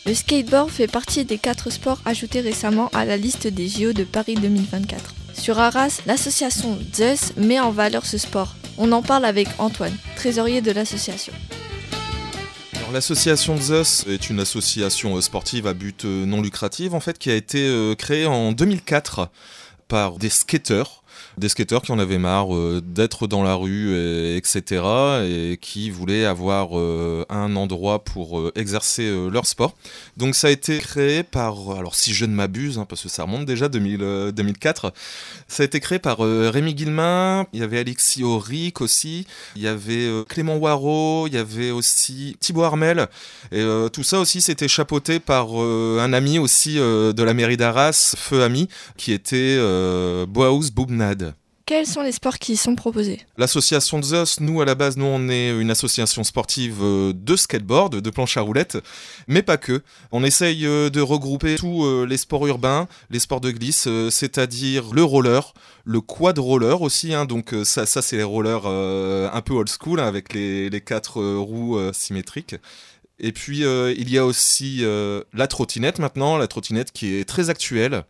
Le skateboard fait partie des 4 sports ajoutés récemment à la liste des JO de Paris 2024. Sur Arras, l'association Zeus met en valeur ce sport. On en parle avec Antoine, trésorier de l'association. Alors, l'association Zeus est une association sportive à but non lucratif en fait, qui a été créée en 2004 par des skateurs qui en avaient marre d'être dans la rue, etc. et qui voulaient avoir un endroit pour exercer leur sport. Donc ça a été créé par, alors si je ne m'abuse, parce que ça remonte déjà 2004, ça a été créé par Rémi Guillemin, il y avait Alexis Auric aussi, il y avait Clément Waro, il y avait aussi Thibaut Armel, et tout ça aussi c'était chapeauté par un ami aussi de la mairie d'Arras, Feu Ami, qui était Boaous Boubnad. Quels sont les sports qui y sont proposés ? L'association Zeus, nous à la base, on est une association sportive de skateboard, de planche à roulettes, mais pas que. On essaye de regrouper tous les sports urbains, les sports de glisse, c'est-à-dire le roller, le quad roller aussi, donc ça c'est les rollers un peu old school, avec les 4 roues symétriques. Et puis il y a aussi la trottinette maintenant, la trottinette qui est très actuelle.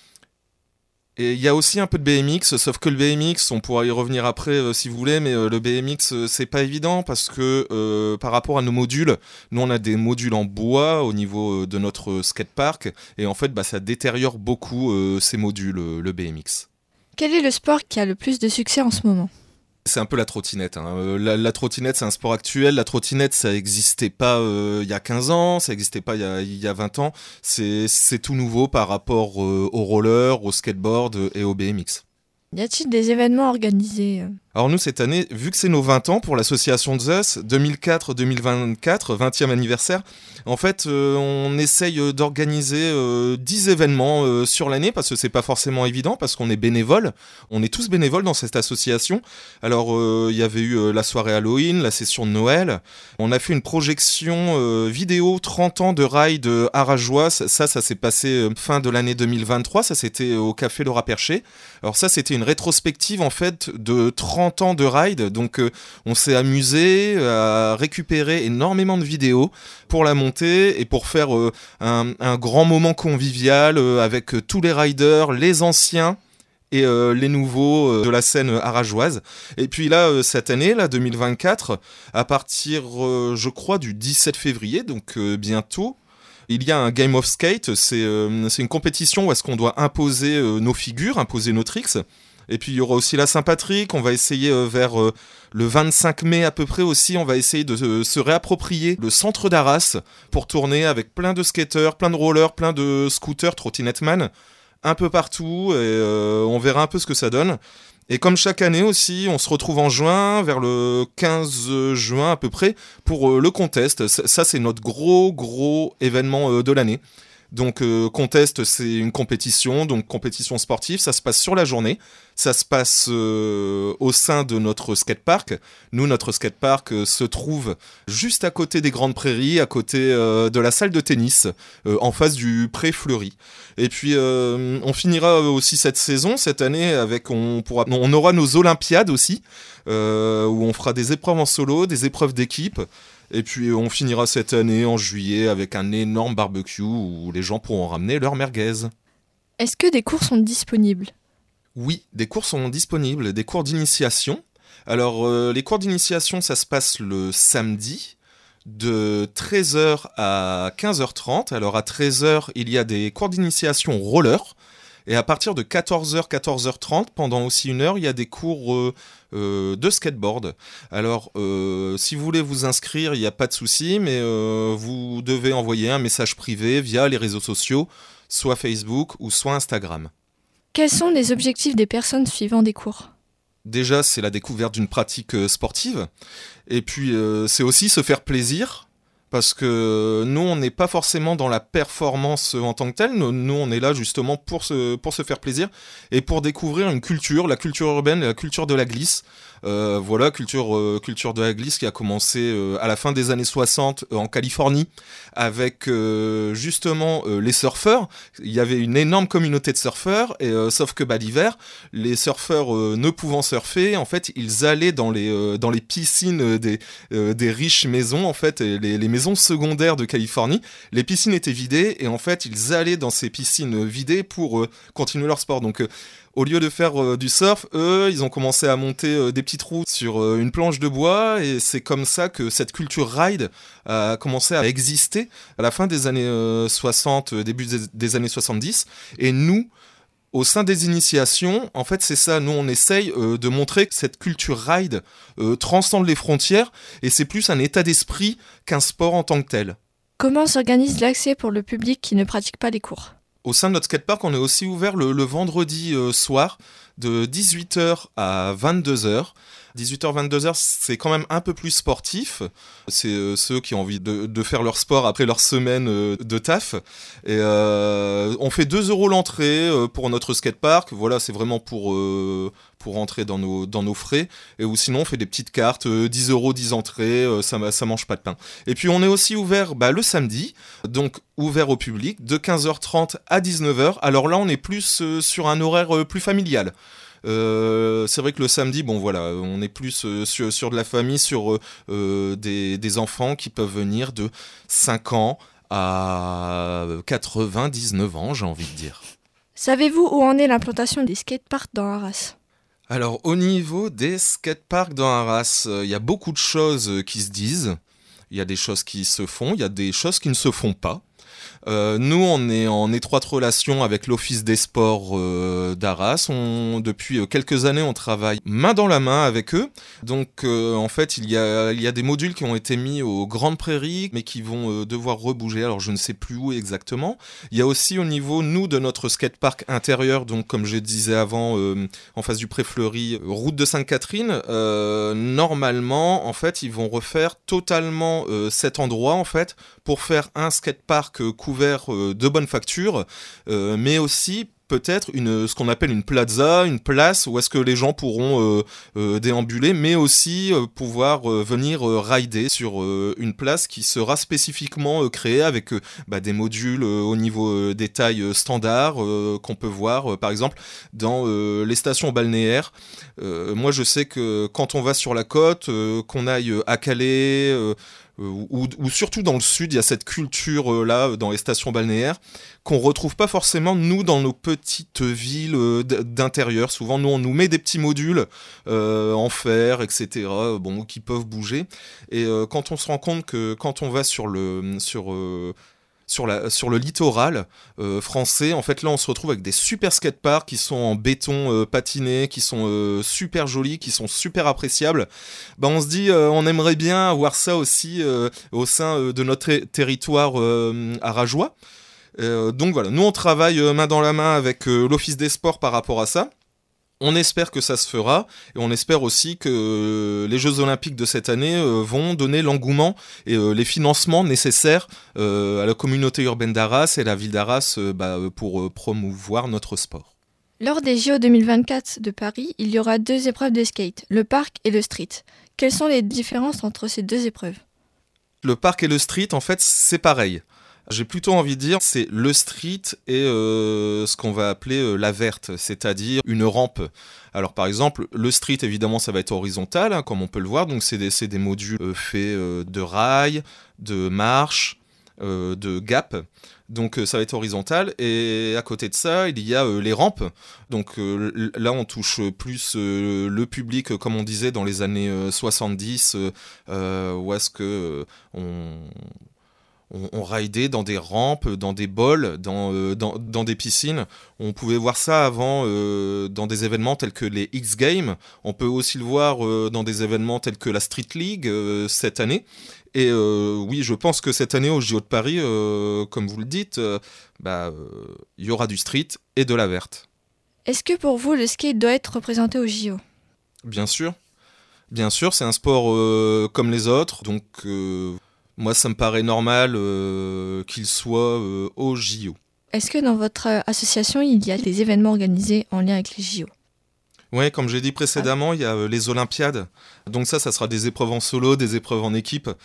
Et il y a aussi un peu de BMX, sauf que le BMX, on pourra y revenir après si vous voulez, mais le BMX, c'est pas évident parce que par rapport à nos modules, nous on a des modules en bois au niveau de notre skatepark, et en fait ça détériore beaucoup ces modules, le BMX. Quel est le sport qui a le plus de succès en ce moment ? C'est un peu la trottinette. La trottinette, c'est un sport actuel. La trottinette, ça n'existait pas il y a 15 ans, ça n'existait pas il y a 20 ans. C'est tout nouveau par rapport au roller, au skateboard et au BMX. Y a-t-il des événements organisés ? Alors nous, cette année, vu que c'est nos 20 ans pour l'association Zeus, 2004-2024, 20e anniversaire, en fait, on essaye d'organiser 10 événements sur l'année, parce que c'est pas forcément évident, parce qu'on est bénévoles. On est tous bénévoles dans cette association. Alors, il y avait eu la soirée Halloween, la session de Noël. On a fait une projection vidéo 30 ans de ride arageois. Ça s'est passé fin de l'année 2023. Ça, c'était au Café Laura Perché. Alors ça, c'était une rétrospective, en fait, de 30 ans de ride. Donc, on s'est amusé à récupérer énormément de vidéos pour la monter et pour faire un grand moment convivial avec tous les riders, les anciens et les nouveaux de la scène arageoise. Et puis là, cette année, là, 2024, à partir, je crois, du 17 février, donc bientôt, il y a un Game of Skate. C'est une compétition où est-ce qu'on doit imposer nos figures, imposer nos tricks. Et puis il y aura aussi la Saint-Patrick, on va essayer vers le 25 mai à peu près aussi, on va essayer de se réapproprier le centre d'Arras pour tourner avec plein de skateurs, plein de rollers, plein de scooters, trottinetteman, un peu partout, et on verra un peu ce que ça donne. Et comme chaque année aussi, on se retrouve en juin, vers le 15 juin à peu près, pour le contest. Ça, c'est notre gros événement de l'année. Donc contest, c'est une compétition, donc compétition sportive, ça se passe sur la journée, ça se passe au sein de notre skatepark. Nous, notre skatepark se trouve juste à côté des Grandes Prairies, à côté de la salle de tennis, en face du Pré Fleury. Et puis on finira aussi cette saison, cette année, on aura nos Olympiades aussi, où on fera des épreuves en solo, des épreuves d'équipe. Et puis on finira cette année en juillet avec un énorme barbecue où les gens pourront ramener leur merguez. Est-ce que des cours sont disponibles ? Oui, des cours sont disponibles, des cours d'initiation. Alors les cours d'initiation, ça se passe le samedi de 13h à 15h30. Alors à 13h, il y a des cours d'initiation roller. Et à partir de 14h, 14h30, pendant aussi 1 heure, il y a des cours de skateboard. Alors, si vous voulez vous inscrire, il n'y a pas de souci, mais vous devez envoyer un message privé via les réseaux sociaux, soit Facebook ou soit Instagram. Quels sont les objectifs des personnes suivant des cours ? Déjà, c'est la découverte d'une pratique sportive. Et puis, c'est aussi se faire plaisir. Parce que nous, on n'est pas forcément dans la performance en tant que telle. Nous, on est là justement pour se faire plaisir et pour découvrir une culture, la culture urbaine, la culture de la glisse. Voilà, culture de la glisse qui a commencé à la fin des années 60 en Californie avec justement les surfeurs. Il y avait une énorme communauté de surfeurs, et sauf que l'hiver, les surfeurs ne pouvant surfer, en fait, ils allaient dans les piscines des riches maisons, en fait, et les maisons maisons secondaires de Californie. Les piscines étaient vidées et en fait, ils allaient dans ces piscines vidées pour continuer leur sport. Donc, au lieu de faire du surf, eux, ils ont commencé à monter des petits trous sur une planche de bois et c'est comme ça que cette culture ride a commencé à exister à la fin des années 60, début des années 70. Et nous, au sein des initiations, en fait, c'est ça. Nous, on essaye de montrer que cette culture ride transcende les frontières et c'est plus un état d'esprit qu'un sport en tant que tel. Comment s'organise l'accès pour le public qui ne pratique pas les cours ? Au sein de notre skatepark, on est aussi ouvert le vendredi soir de 18h à 22h. 18h-22h, c'est quand même un peu plus sportif. C'est ceux qui ont envie de faire leur sport après leur semaine de taf. Et on fait 2 € l'entrée pour notre skatepark. Voilà, c'est vraiment pour entrer dans nos frais. Et ou sinon, on fait des petites cartes, 10 € 10 entrées, ça mange pas de pain. Et puis, on est aussi ouvert le samedi, donc ouvert au public, de 15h30 à 19h. Alors là, on est plus sur un horaire plus familial. C'est vrai que le samedi, on est plus sur de la famille, sur des enfants qui peuvent venir de 5 ans à 99 ans, j'ai envie de dire. Savez-vous où en est l'implantation des skateparks dans Arras ? Alors, au niveau des skateparks dans Arras, il y a beaucoup de choses qui se disent. Il y a des choses qui se font, il y a des choses qui ne se font pas. Nous, on est en étroite relation avec l'Office des sports d'Arras. Depuis quelques années, on travaille main dans la main avec eux. Donc, en fait, il y a des modules qui ont été mis aux Grandes Prairies, mais qui vont devoir rebouger. Alors, je ne sais plus où exactement. Il y a aussi au niveau, nous, de notre skatepark intérieur, donc comme je disais avant, en face du Pré-Fleury, route de Sainte-Catherine. Normalement, en fait, ils vont refaire totalement cet endroit, en fait, pour faire un skatepark couvert de bonne facture, mais aussi peut-être ce qu'on appelle une plaza, une place où est-ce que les gens pourront déambuler, mais aussi pouvoir venir rider sur une place qui sera spécifiquement créée avec des modules au niveau des tailles standards qu'on peut voir par exemple dans les stations balnéaires. Moi je sais que quand on va sur la côte, qu'on aille à Calais, ou surtout dans le sud, il y a cette culture-là dans les stations balnéaires qu'on retrouve pas forcément, nous, dans nos petites villes d'intérieur. Souvent, nous, on nous met des petits modules en fer, etc., qui peuvent bouger. Et quand on se rend compte que quand on va sur le littoral français, en fait là on se retrouve avec des super skateparks qui sont en béton patiné, qui sont super jolis, qui sont super appréciables. On se dit on aimerait bien avoir ça aussi au sein de notre territoire arageois. Donc voilà, nous on travaille main dans la main avec l'Office des sports par rapport à ça. On espère que ça se fera et on espère aussi que les Jeux Olympiques de cette année vont donner l'engouement et les financements nécessaires à la communauté urbaine d'Arras et la ville d'Arras pour promouvoir notre sport. Lors des JO 2024 de Paris, il y aura 2 épreuves de skate, le park et le street. Quelles sont les différences entre ces 2 épreuves ? Le park et le street, en fait, c'est pareil. J'ai plutôt envie de dire, c'est le street et ce qu'on va appeler la verte, c'est-à-dire une rampe. Alors par exemple, le street, évidemment, ça va être horizontal, comme on peut le voir, donc c'est des modules faits de rails, de marches, de gap. Donc ça va être horizontal, et à côté de ça, il y a les rampes. Donc là, on touche plus le public, comme on disait, dans les années 70, où est-ce que on raidait dans des rampes, dans des bols, dans des piscines. On pouvait voir ça avant dans des événements tels que les X-Games. On peut aussi le voir dans des événements tels que la Street League cette année. Et oui, je pense que cette année au JO de Paris, comme vous le dites, il y aura du street et de la verte. Est-ce que pour vous, le skate doit être représenté au JO ? Bien sûr. Bien sûr, c'est un sport comme les autres, donc moi ça me paraît normal qu'il soit au JO. Est-ce que dans votre association, il y a des événements organisés en lien avec les JO ? Oui, comme j'ai dit précédemment, il y a les Olympiades. Donc ça sera des épreuves en solo, des épreuves en équipe.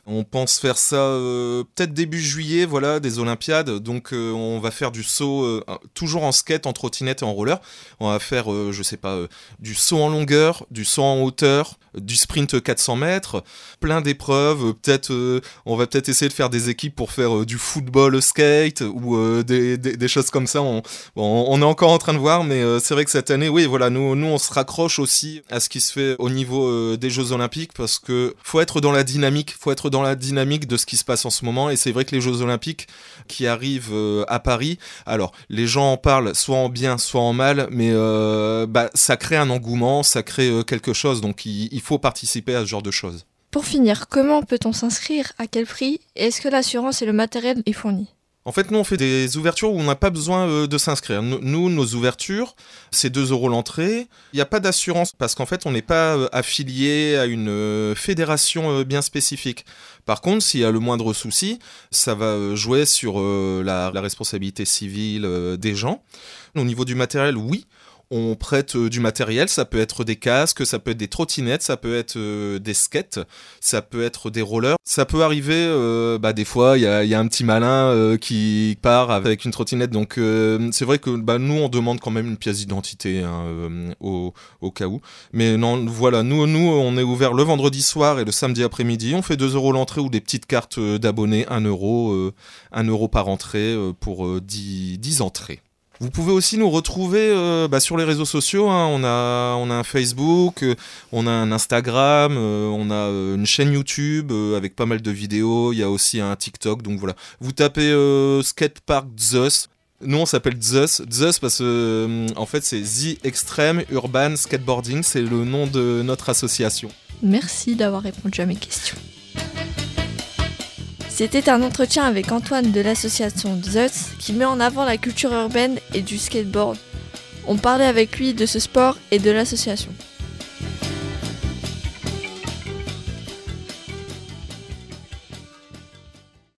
On pense faire ça peut-être début juillet, voilà, des Olympiades. Donc on va faire du saut toujours en skate, en trottinette et en roller. On va faire, du saut en longueur, du saut en hauteur, du sprint 400 mètres, plein d'épreuves. On va peut-être essayer de faire des équipes pour faire du football skate ou des choses comme ça. On est encore en train de voir, mais c'est vrai que cette année, oui, voilà, nous on se raccroche aussi à ce qui se fait au niveau des Jeux Olympiques, parce que faut être dans la dynamique de ce qui se passe en ce moment. Et c'est vrai que les Jeux Olympiques qui arrivent à Paris, alors les gens en parlent soit en bien, soit en mal, mais ça crée un engouement, ça crée quelque chose. Donc il faut participer à ce genre de choses. Pour finir, comment peut-on s'inscrire? À quel prix? Et est-ce que l'assurance et le matériel est fourni? En fait, nous, on fait des ouvertures où on n'a pas besoin de s'inscrire. Nous, nos ouvertures, c'est 2 € l'entrée. Il n'y a pas d'assurance parce qu'en fait, on n'est pas affilié à une fédération bien spécifique. Par contre, s'il y a le moindre souci, ça va jouer sur la responsabilité civile des gens. Au niveau du matériel, oui. On prête du matériel, ça peut être des casques, ça peut être des trottinettes, ça peut être des skates, ça peut être des rollers. Ça peut arriver, des fois, il y a un petit malin qui part avec une trottinette. Donc c'est vrai que nous, on demande quand même une pièce d'identité au cas où. Mais non, voilà, nous, on est ouvert le vendredi soir et le samedi après-midi. On fait 2 € l'entrée ou des petites cartes d'abonnés, 1 €, par entrée pour 10 entrées. Vous pouvez aussi nous retrouver sur les réseaux sociaux. On a un Facebook, on a un Instagram, on a une chaîne YouTube avec pas mal de vidéos. Il y a aussi un TikTok. Donc voilà, vous tapez Skatepark Zeus. Nous on s'appelle Zeus parce que en fait c'est The Extreme Urban Skateboarding. C'est le nom de notre association. Merci d'avoir répondu à mes questions. C'était un entretien avec Antoine de l'association Zeus qui met en avant la culture urbaine et du skateboard. On parlait avec lui de ce sport et de l'association.